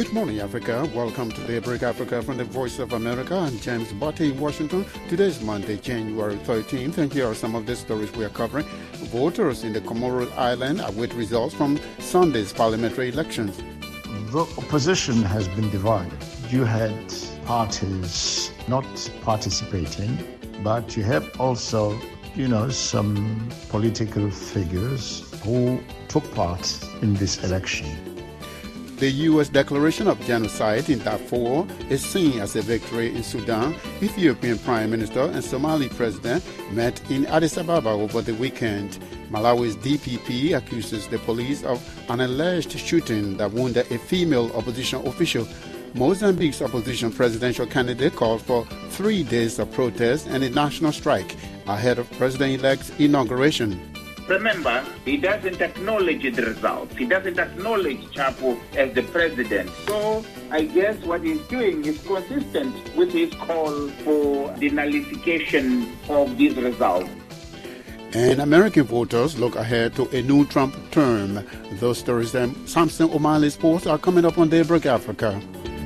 Good morning, Africa. Welcome to Daybreak Africa from the Voice of America. I'm James Botte in Washington. Today is Monday, January 13th, and here are some of the stories we are covering. Voters in the Comoros Islands await results from Sunday's parliamentary elections. The opposition has been divided. You had parties not participating, but you have also, some political figures who took part in this election. The U.S. declaration of genocide in Darfur is seen as a victory in Sudan. Ethiopian Prime Minister and Somali President met in Addis Ababa over the weekend. Malawi's DPP accuses the police of an alleged shooting that wounded a female opposition official. Mozambique's opposition presidential candidate called for 3 days of protest and a national strike ahead of President-elect's inauguration. Remember, he doesn't acknowledge the results. He doesn't acknowledge Chapo as the president. So I guess what he's doing is consistent with his call for the nullification of these results. And American voters look ahead to a new Trump term. Those stories and Samson O'Malley's Sports are coming up on Daybreak Africa.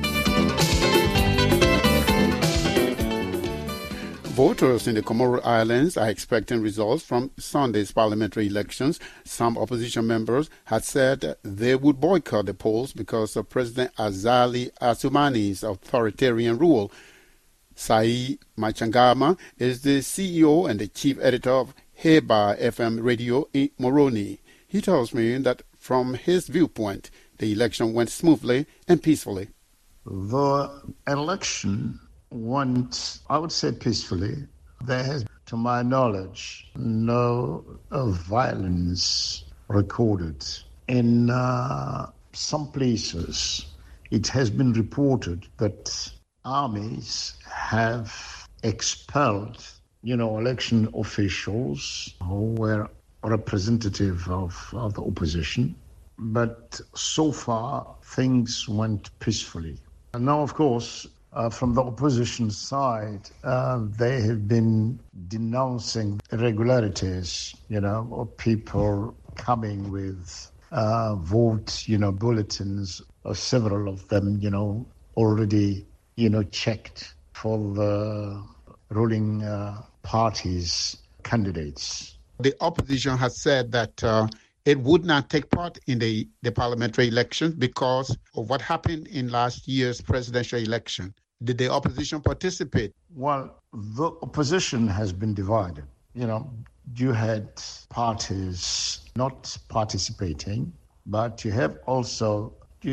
Voters in the Comoros Islands are expecting results from Sunday's parliamentary elections. Some opposition members had said they would boycott the polls because of President Azali Assoumani's authoritarian rule. Sai Machangama is the CEO and the chief editor of Heba FM radio in Moroni. He tells me that from his viewpoint, the election went smoothly and peacefully. The election went, I would say, peacefully. There has, to my knowledge, no violence recorded. In some places, it has been reported that armies have expelled, election officials who were representative of the opposition. But so far, things went peacefully. And now, of course, from the opposition side, they have been denouncing irregularities, of people coming with vote, bulletins, several of them, already, checked for the ruling party's candidates. The opposition has said that it would not take part in the parliamentary elections because of what happened in last year's presidential election. Did the opposition participate? Well, the opposition has been divided. You had parties not participating, but you have also,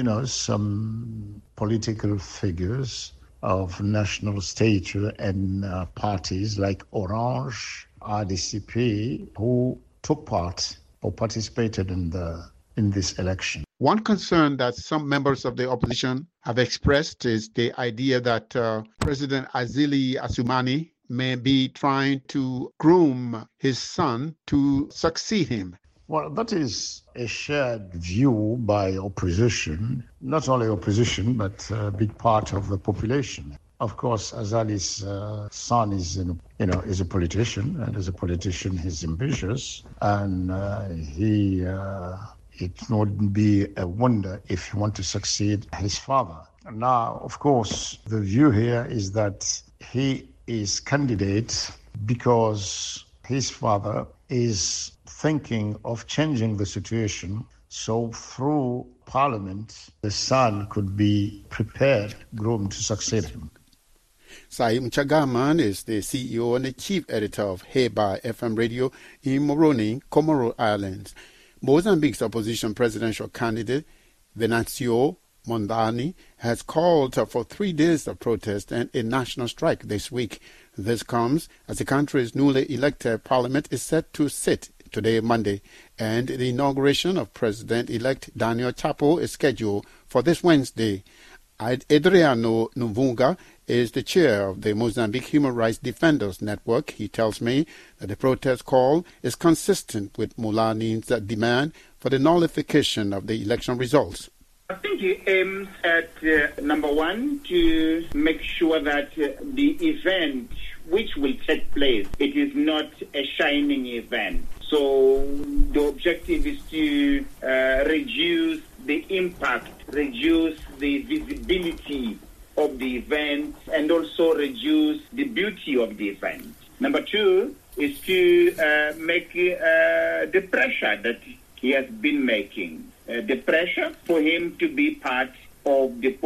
some political figures of national stature and parties like Orange, RDCP, who took part or participated in this election. One concern that some members of the opposition have expressed is the idea that President Azali Assoumani may be trying to groom his son to succeed him. Well, that is a shared view by opposition, not only opposition, but a big part of the population. Of course, Azali's son is a politician, and as a politician, he's ambitious, and it wouldn't be a wonder if he wanted to succeed his father. Now, of course, the view here is that he is candidate because his father is thinking of changing the situation, so through parliament, the son could be prepared, groomed to succeed him. Sai Mchagaman is the CEO and the chief editor of Heba FM radio in Moroni, Comoros Islands. Mozambique's opposition presidential candidate, Venancio Mondlane, has called for 3 days of protest and a national strike this week. This comes as the country's newly elected parliament is set to sit today, Monday, and the inauguration of President-elect Daniel Chapo is scheduled for this Wednesday. Adriano Nvunga is the chair of the Mozambique Human Rights Defenders Network. He tells me that the protest call is consistent with Mondlane's demand for the nullification of the election results. I think he aims at, number one, to make sure that the event which will take place, it is not a shining event. So the objective is to reduce the impact, reduce the visibility of the event, and also reduce the beauty of the event. Number two is to make the pressure that he has been making, the pressure for him to be part of the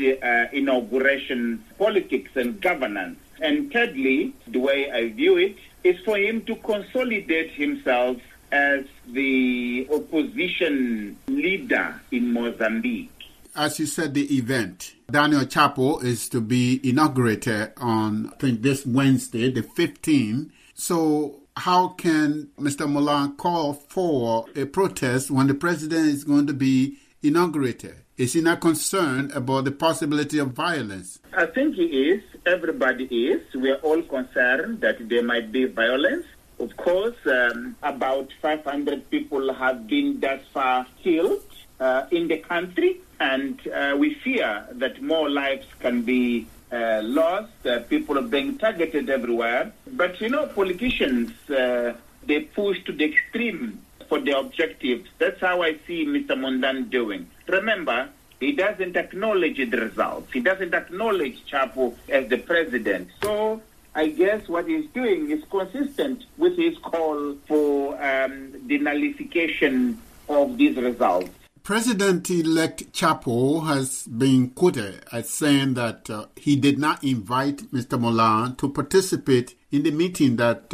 post-inauguration politics and governance. And thirdly, the way I view it, is for him to consolidate himself as the opposition leader in Mozambique. As you said, the event, Daniel Chapo is to be inaugurated on, I think, this Wednesday, the 15th. So how can Mr. Molan call for a protest when the president is going to be inaugurated? Is he not concerned about the possibility of violence? I think he is. Everybody is. We are all concerned that there might be violence. Of course, about 500 people have been thus far killed in the country, and we fear that more lives can be lost. People are being targeted everywhere. But, politicians, they push to the extreme for their objectives. That's how I see Mr. Mondlane doing. Remember, he doesn't acknowledge the results. He doesn't acknowledge Chapo as the president. So I guess what he's doing is consistent with his call for the nullification of these results. President-elect Chapo has been quoted as saying that he did not invite Mr. Molan to participate in the meeting that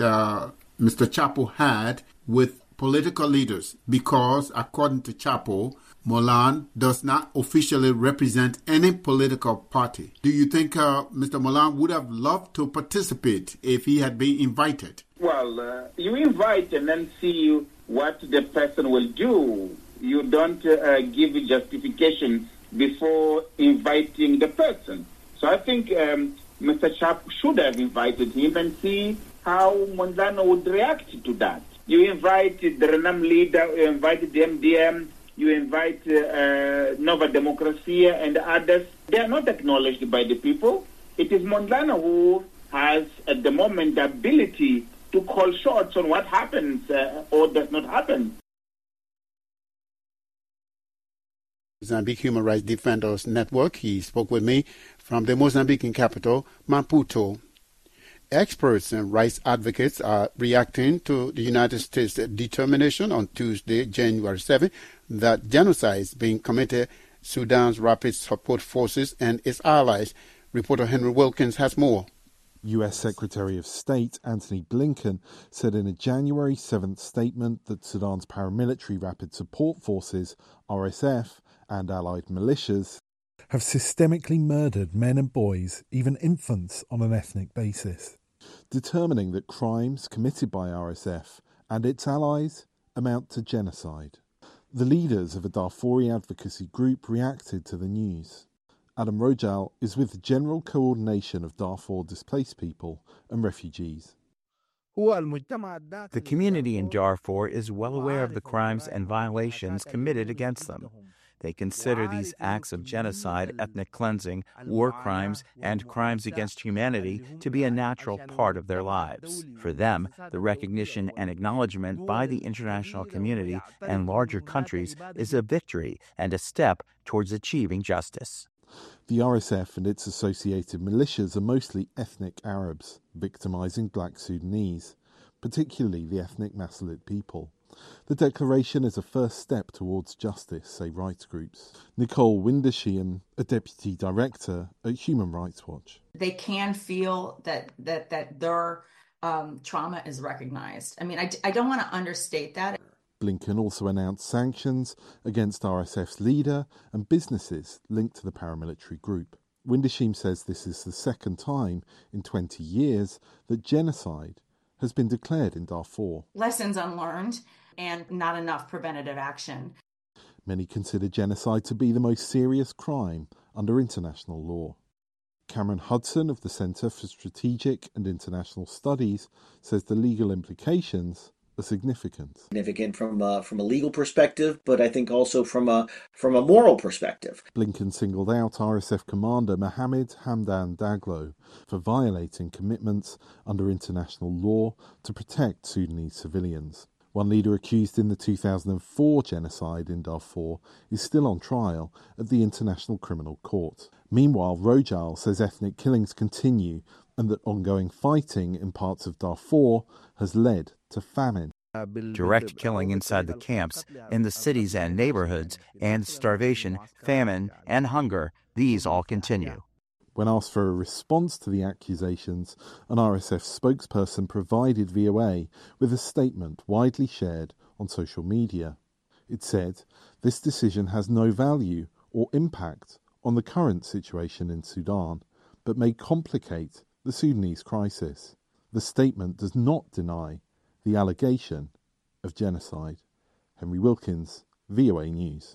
Mr. Chapo had with political leaders because, according to Chapo, Molan does not officially represent any political party. Do you think Mr. Molan would have loved to participate if he had been invited? Well, you invite and then see what the person will do. You don't give a justification before inviting the person. So I think Mr. Chapo should have invited him and see how Mondlane would react to that. You invite the Renam leader, you invite the MDM, you invite Nova Democracia and others. They are not acknowledged by the people. It is Mondlane who has, at the moment, the ability to call shots on what happens or does not happen. Mozambique Human Rights Defenders Network. He spoke with me from the Mozambican capital, Maputo. Experts and rights advocates are reacting to the United States' determination on Tuesday, January 7, that genocide is being committed Sudan's Rapid Support Forces and its allies. Reporter Henry Wilkins has more. U.S. Secretary of State Antony Blinken said in a January 7th statement that Sudan's paramilitary Rapid Support Forces, RSF, and allied militias have systemically murdered men and boys, even infants, on an ethnic basis, determining that crimes committed by RSF and its allies amount to genocide. The leaders of a Darfuri advocacy group reacted to the news. Adam Rojal is with the General Coordination of Darfur Displaced People and Refugees. The community in Darfur is well aware of the crimes and violations committed against them. They consider these acts of genocide, ethnic cleansing, war crimes, and crimes against humanity to be a natural part of their lives. For them, the recognition and acknowledgement by the international community and larger countries is a victory and a step towards achieving justice. The RSF and its associated militias are mostly ethnic Arabs, victimizing black Sudanese, particularly the ethnic Masalit people. The declaration is a first step towards justice, say rights groups. Nicole Windesheim, a deputy director at Human Rights Watch. They can feel that their trauma is recognized. I mean, I don't want to understate that. Blinken also announced sanctions against RSF's leader and businesses linked to the paramilitary group. Windesheim says this is the second time in 20 years that genocide has been declared in Darfur. Lessons unlearned and not enough preventative action. Many consider genocide to be the most serious crime under international law. Cameron Hudson of the Centre for Strategic and International Studies says the legal implications are significant. Significant from a legal perspective, but I think also from a moral perspective. Blinken singled out RSF commander Mohamed Hamdan Daglo for violating commitments under international law to protect Sudanese civilians. One leader accused in the 2004 genocide in Darfur is still on trial at the International Criminal Court. Meanwhile, Rojal says ethnic killings continue and that ongoing fighting in parts of Darfur has led to famine. Direct killing inside the camps, in the cities and neighborhoods, and starvation, famine, and hunger, these all continue. When asked for a response to the accusations, an RSF spokesperson provided VOA with a statement widely shared on social media. It said, "This decision has no value or impact on the current situation in Sudan, but may complicate the Sudanese crisis." The statement does not deny the allegation of genocide. Henry Wilkins, VOA News.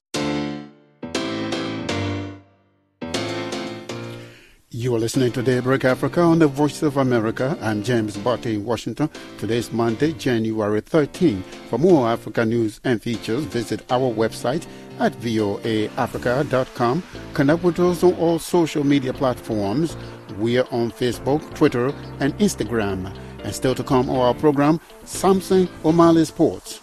You are listening to Daybreak Africa on the Voice of America. I'm James Barty in Washington. Today is Monday, January 13. For more Africa news and features, visit our website at voaafrica.com. Connect with us on all social media platforms. We are on Facebook, Twitter, and Instagram. And still to come on our program, Samson Omale Sports.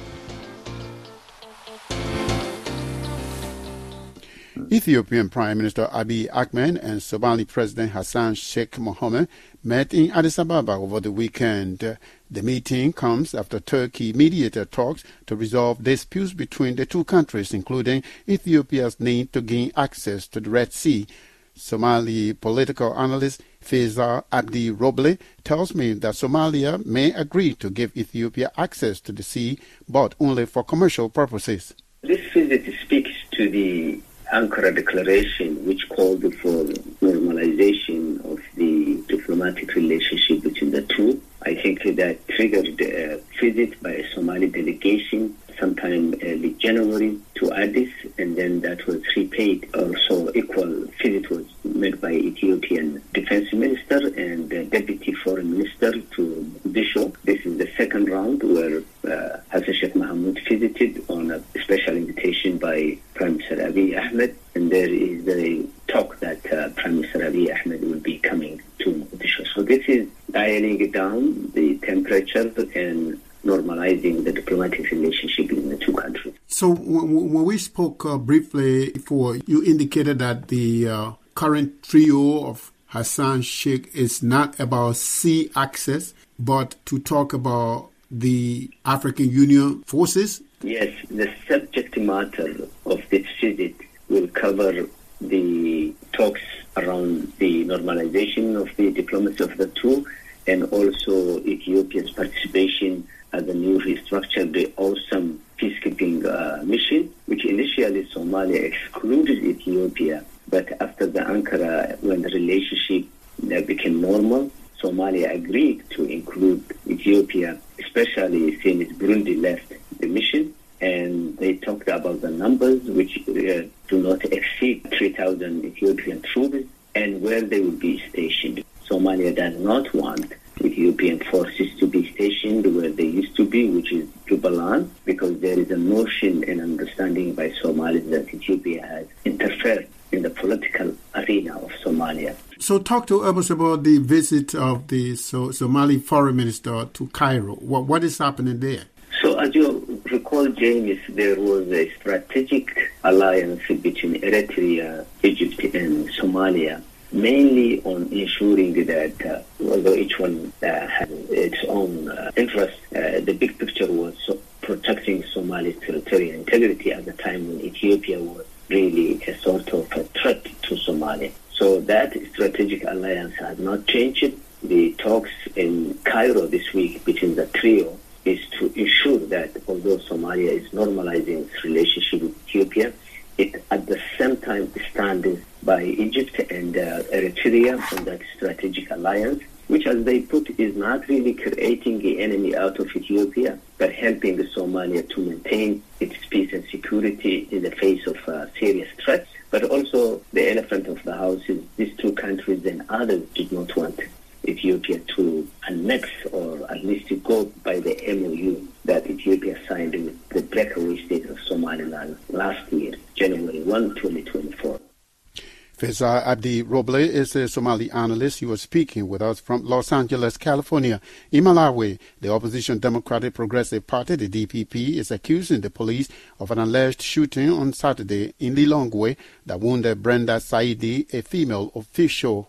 Ethiopian Prime Minister Abiy Ahmed and Somali President Hassan Sheikh Mohammed met in Addis Ababa over the weekend. The meeting comes after Turkey mediated talks to resolve disputes between the two countries, including Ethiopia's need to gain access to the Red Sea. Somali political analyst Feza Abdi Roble tells me that Somalia may agree to give Ethiopia access to the sea, but only for commercial purposes. This visit speaks to the Ankara Declaration, which called for normalization of the diplomatic relationship between the two. I think that triggered a visit by a Somali delegation sometime early January to Addis, and then that was repaid. Also, equal visit was made by Ethiopian Defense Minister and Deputy Foreign Minister to Mogadishu. This is the second round where Hassan Sheikh Mohammed visited on a special invitation by Prime Minister Abiy Ahmed, and there is a talk that Prime Minister Abiy Ahmed will be coming to Mogadishu. So this is dialing down the temperature and normalizing the diplomatic relationship between the two countries. So when we spoke briefly before, you indicated that the current trio of Hassan Sheikh is not about sea access, but to talk about the African Union forces? Yes, the subject matter of this visit will cover the talks around the normalization of the diplomacy of the two, and also Ethiopia's participation as a new restructured the awesome peacekeeping mission, which initially Somalia excluded Ethiopia, but after the Ankara, when the relationship became normal, Somalia agreed to include Ethiopia, especially since Burundi left the mission, and they talked about the numbers, which do not exceed 3,000 Ethiopian troops, and where they will be stationed. Somalia does not want Ethiopian forces to be stationed where they used to be, which is Jubaland, because there is a notion and understanding by Somalis that Ethiopia has interfered in the political arena of Somalia. So talk to us about the visit of the Somali foreign minister to Cairo. What is happening there? So as you recall, James, there was a strategic alliance between Eritrea, Egypt, and Somalia, mainly on ensuring that although each one has its own interest, the big picture was protecting Somalia's territorial integrity at the time when Ethiopia was really a sort of a threat to Somalia. So that strategic alliance has not changed. The talks in Cairo this week between the trio is to ensure that although Somalia is normalizing its relationship with Ethiopia, it at the same time stands by Egypt and Eritrea on that strategic alliance, which, as they put, is not really creating the enemy out of Ethiopia, but helping Somalia to maintain its peace and security in the face of serious threats. But also the elephant of the house is these two countries and others did not want Ethiopia to annex or at least to go by the MOU that Ethiopia signed with the breakaway state of Somaliland last year, January 1, 2024. Yes, Abdi Roble is a Somali analyst. He was speaking with us from Los Angeles, California. In Malawi, the opposition Democratic Progressive Party, the DPP, is accusing the police of an alleged shooting on Saturday in Lilongwe that wounded Brenda Saidi, a female official.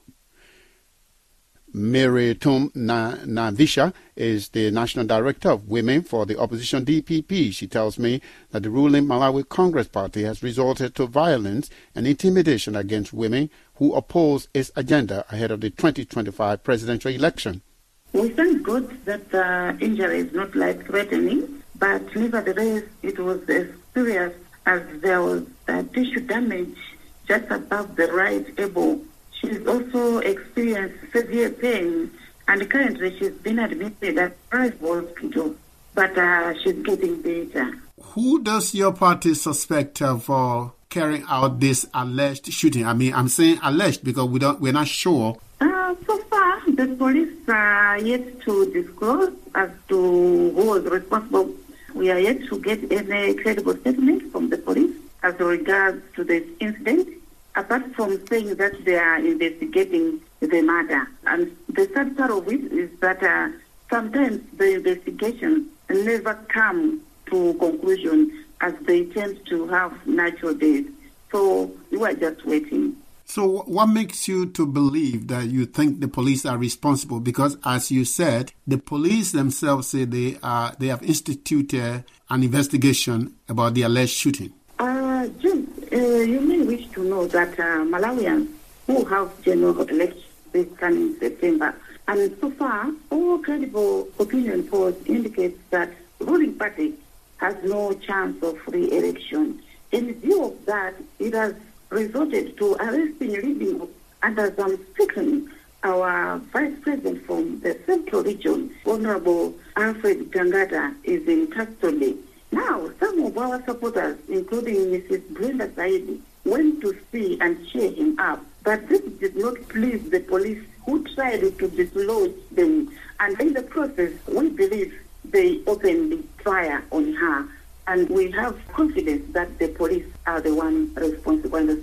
Mary Tum Navisha is the National Director of Women for the opposition DPP. She tells me that the ruling Malawi Congress Party has resorted to violence and intimidation against women who oppose its agenda ahead of the 2025 presidential election. We thank God that the injury is not life-threatening, but nevertheless it was as serious as there was tissue damage just above the right elbow. She's also experienced severe pain, and currently she's been admitted at private hospital, but she's getting better. Who does your party suspect for carrying out this alleged shooting? I mean, I'm saying alleged because we're not sure. So far, the police are yet to disclose as to who was responsible. We are yet to get any credible statement from the police as regards to this incident, apart from saying that they are investigating the matter. And the sad part of it is that sometimes the investigations never come to conclusion as they tend to have natural death. So we are just waiting. So what makes you to believe that you think the police are responsible? Because as you said, the police themselves say they have instituted an investigation about the alleged shooting. Jim, you may wish to know that Malawians who have general elections this coming September, and so far, all credible opinion polls indicate that the ruling party has no chance of re-election. In view of that, it has resorted to arresting leading and as I'm speaking, our vice president from the central region, Honorable Alfred Tangata, is in custody. Now, some of our supporters, including Mrs. Brenda Saidi, went to see and cheer him up, but this did not please the police who tried to dislodge them. And in the process, we believe they opened fire on her. And we have confidence that the police are the ones responsible. And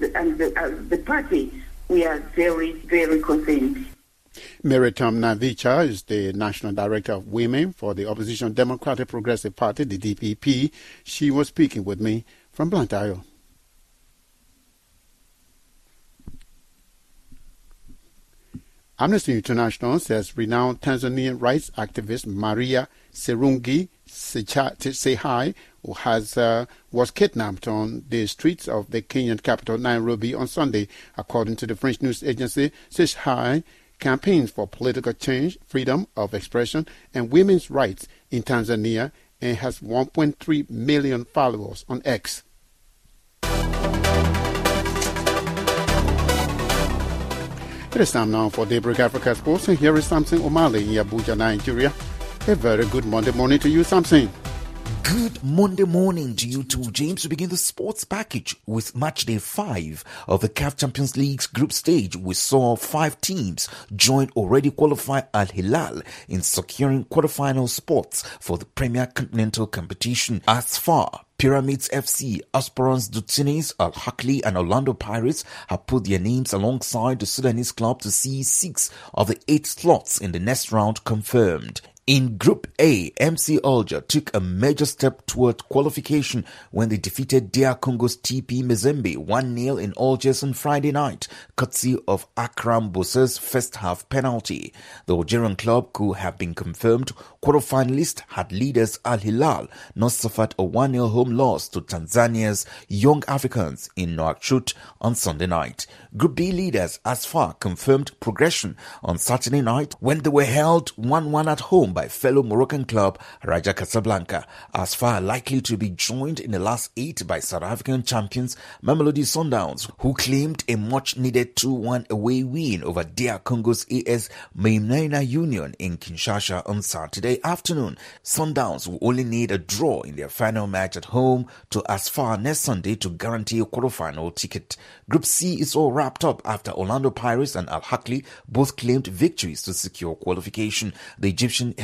the party, we are very, very concerned. Meritam Navicha is the National Director of Women for the opposition Democratic Progressive Party, the DPP. She was speaking with me from Blantyre. Amnesty International says renowned Tanzanian rights activist Maria Serungi Sehai, who was kidnapped on the streets of the Kenyan capital Nairobi on Sunday. According to the French news agency, Sehai campaigns for political change, freedom of expression, and women's rights in Tanzania and has 1.3 million followers on X. It is time now for Daybreak Africa Sports, and here is Samson Omale in Abuja, Nigeria. A very good Monday morning to you, Samson. Good Monday morning to you too, James. We begin the sports package with match day 5 of the CAF Champions League's group stage. We saw 5 teams join already qualified Al Hilal in securing quarterfinal spots for the Premier Continental competition. As far, Pyramids FC, Aspirants du Tunis, Al Hakli and Orlando Pirates have put their names alongside the Sudanese club to see 6 of the 8 slots in the next round confirmed. In Group A, MC Alger took a major step toward qualification when they defeated DR Congo's TP Mazembe 1-0 in Algiers on Friday night, courtesy of Akram Boussa's first half penalty. The Algerian club could have been confirmed quarterfinalist had leaders Al Hilal not suffered a 1-0 home loss to Tanzania's Young Africans in Nouakchott on Sunday night. Group B leaders Asfar confirmed progression on Saturday night when they were held 1-1 at home by fellow Moroccan club Raja Casablanca. Asfar likely to be joined in the last 8 by South African champions Mamelodi Sundowns, who claimed a much-needed 2-1 away win over DR Congo's AS Maimena Union in Kinshasa on Saturday afternoon. Sundowns will only need a draw in their final match at home to Asfar next Sunday to guarantee a quarterfinal ticket. Group C is all wrapped up after Orlando Pirates and Al Hakli both claimed victories to secure qualification. The Egyptian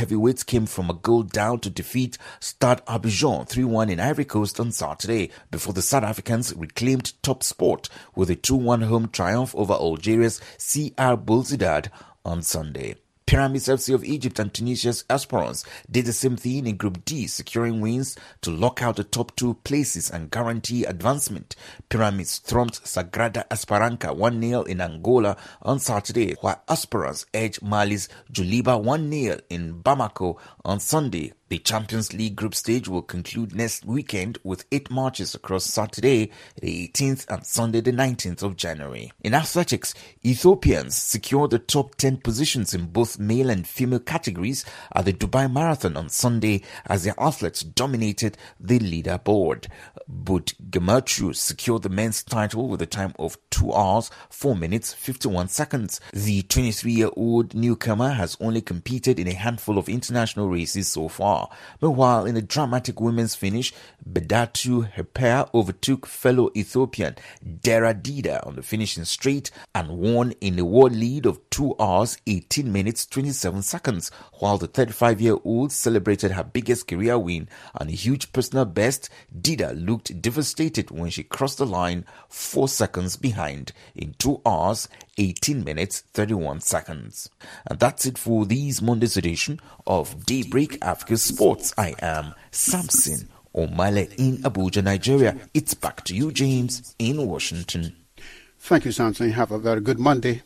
heavyweights came from a goal down to defeat Stade Abidjan 3-1 in Ivory Coast on Saturday, before the South Africans reclaimed top spot with a 2-1 home triumph over Algeria's CR Belouizdad on Sunday. Pyramids FC of Egypt and Tunisia's Esperance did the same thing in Group D, securing wins to lock out the top 2 places and guarantee advancement. Pyramids thumped Sagrada Esperança 1-0 in Angola on Saturday, while Esperance edged Mali's Djoliba 1-0 in Bamako on Sunday. The Champions League group stage will conclude next weekend with 8 matches across Saturday, the 18th and Sunday, the 19th of January. In athletics, Ethiopians secured the top 10 positions in both male and female categories at the Dubai Marathon on Sunday as their athletes dominated the leaderboard. But Gematru secured the men's title with a time of 2 hours, 4 minutes, 51 seconds. The 23-year-old newcomer has only competed in a handful of international races so far. Meanwhile, in a dramatic women's finish, Bedatu Hepea overtook fellow Ethiopian Dera Dida on the finishing straight and won in a world lead of 2 hours, 18 minutes, 27 seconds, while the 35-year-old celebrated her biggest career win and a huge personal best. Dida looked devastated when she crossed the line 4 seconds behind in 2 hours, 18 minutes, 31 seconds. And that's it for this Monday's edition of Daybreak Africa Sports. I am Samson Omale in Abuja, Nigeria. It's back to you, James, in Washington. Thank you, Samson. Have a very good Monday.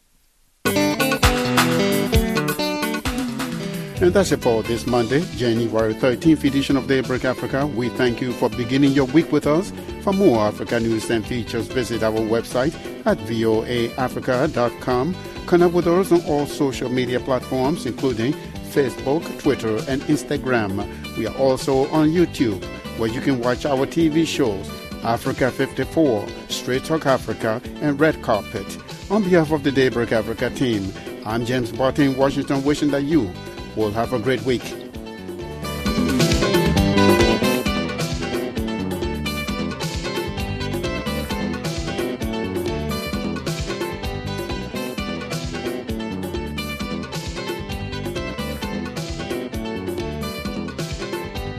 And that's it for this Monday, January 13th edition of Daybreak Africa. We thank you for beginning your week with us. For more Africa news and features, visit our website at voaafrica.com. Connect with us on all social media platforms, including Facebook, Twitter, and Instagram. We are also on YouTube, where you can watch our TV shows, Africa 54, Straight Talk Africa, and Red Carpet. On behalf of the Daybreak Africa team, I'm James Barton in Washington, wishing that you will have a great week.